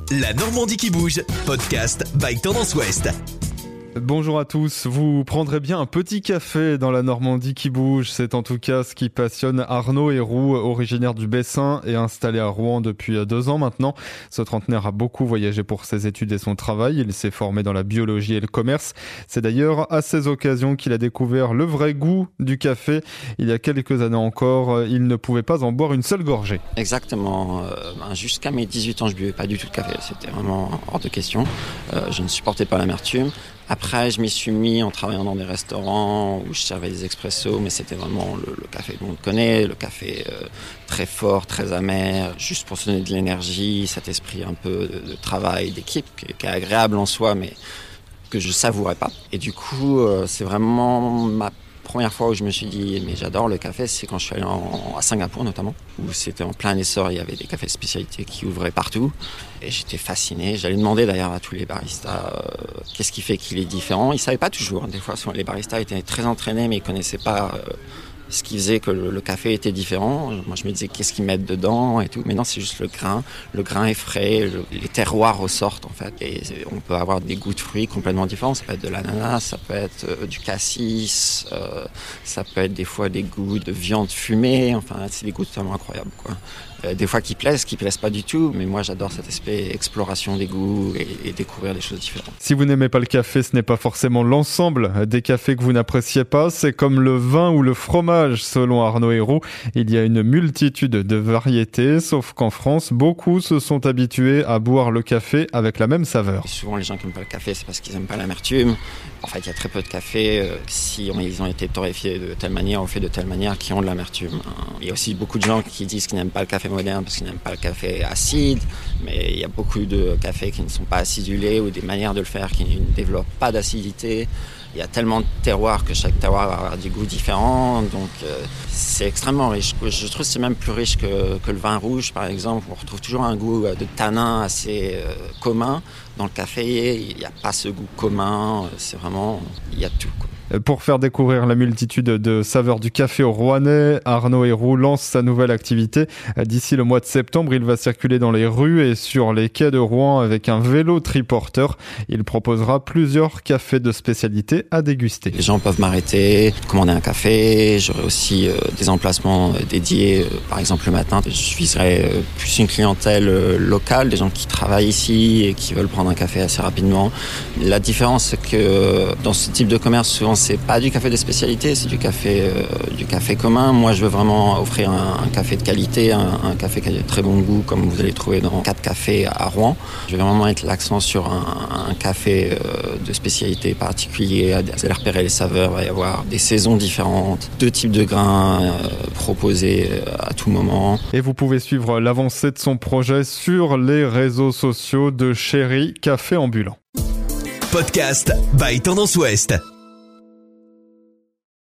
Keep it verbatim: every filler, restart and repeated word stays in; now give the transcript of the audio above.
La Normandie qui bouge, podcast by Tendance Ouest. Bonjour à tous, vous prendrez bien un petit café dans la Normandie qui bouge. C'est en tout cas ce qui passionne Arnaud Héroux, originaire du Bessin et installé à Rouen depuis deux ans maintenant. Ce trentenaire a beaucoup voyagé pour ses études et son travail. Il s'est formé dans la biologie et le commerce. C'est d'ailleurs à ces occasions qu'il a découvert le vrai goût du café. Il y a quelques années encore, il ne pouvait pas en boire une seule gorgée. Exactement. Euh, jusqu'à mes dix-huit ans, je ne buvais pas du tout de café. C'était vraiment hors de question. Euh, je ne supportais pas l'amertume. Après, je m'y suis mis en travaillant dans des restaurants où je servais des expressos, mais c'était vraiment le, le café que l'on connaît, le café euh, très fort, très amer, juste pour se donner de l'énergie, cet esprit un peu de, de travail, d'équipe, qui, qui est agréable en soi, mais que je savourais pas. Et du coup, euh, c'est vraiment ma première fois où je me suis dit mais j'adore le café, c'est quand je suis allé en, à Singapour notamment, où c'était en plein essor, il y avait des cafés de spécialité qui ouvraient partout et j'étais fasciné. J'allais demander d'ailleurs à tous les baristas euh, qu'est-ce qui fait qu'il est différent. Ils ne savaient pas toujours, des fois les baristas étaient très entraînés mais ils ne connaissaient pas euh, ce qui faisait que le, le café était différent. Moi je me disais qu'est-ce qu'ils mettent dedans et tout, mais non, c'est juste le grain, le grain est frais, le, les terroirs ressortent en fait, et on peut avoir des goûts de fruits complètement différents. Ça peut être de l'ananas, ça peut être euh, du cassis, euh, ça peut être des fois des goûts de viande fumée, enfin c'est des goûts totalement incroyables quoi. Euh, des fois qui plaisent, qui plaisent pas du tout, mais moi j'adore cet aspect exploration des goûts et, et découvrir des choses différentes. Si vous n'aimez pas le café, ce n'est pas forcément l'ensemble des cafés que vous n'appréciez pas, c'est comme le vin ou le fromage selon Arnaud Héroux. Il y a une multitude de variétés, sauf qu'en France, beaucoup se sont habitués à boire le café avec la même saveur. Et souvent les gens qui n'aiment pas le café, c'est parce qu'ils n'aiment pas l'amertume. En fait, il y a très peu de cafés, euh, si on, ils ont été torréfiés de telle manière ou faits de telle manière, qui ont de l'amertume. Il y a aussi beaucoup de gens qui disent qu'ils n'aiment pas le café moderne parce qu'ils n'aiment pas le café acide, mais il y a beaucoup de cafés qui ne sont pas acidulés ou des manières de le faire qui ne développent pas d'acidité. Il y a tellement de terroirs que chaque terroir va avoir des goûts différents, donc euh, c'est extrêmement riche. Je trouve que c'est même plus riche que, que le vin rouge, par exemple. On retrouve toujours un goût de tanin assez euh, commun. Dans le café, il n'y a pas ce goût commun, c'est vraiment, il y a tout, quoi. Pour faire découvrir la multitude de saveurs du café au Rouennais, Arnaud Héroux lance sa nouvelle activité. D'ici le mois de septembre, il va circuler dans les rues et sur les quais de Rouen avec un vélo triporteur. Il proposera plusieurs cafés de spécialité à déguster. Les gens peuvent m'arrêter, commander un café. J'aurai aussi euh, des emplacements dédiés. Euh, par exemple, le matin, je viserai euh, plus une clientèle euh, locale, des gens qui travaillent ici et qui veulent prendre un café assez rapidement. La différence, c'est que euh, dans ce type de commerce, souvent, c'est pas du café de spécialité, c'est du café, euh, du café commun. Moi, je veux vraiment offrir un, un café de qualité, un, un café qui a de très bon goût, comme vous allez trouver dans quatre cafés à Rouen. Je vais vraiment mettre l'accent sur un, un café euh, de spécialité particulier. Vous allez repérer les saveurs, il va y avoir des saisons différentes, deux types de grains euh, proposés à tout moment. Et vous pouvez suivre l'avancée de son projet sur les réseaux sociaux de Chéri Café Ambulant. Podcast by Tendance Ouest.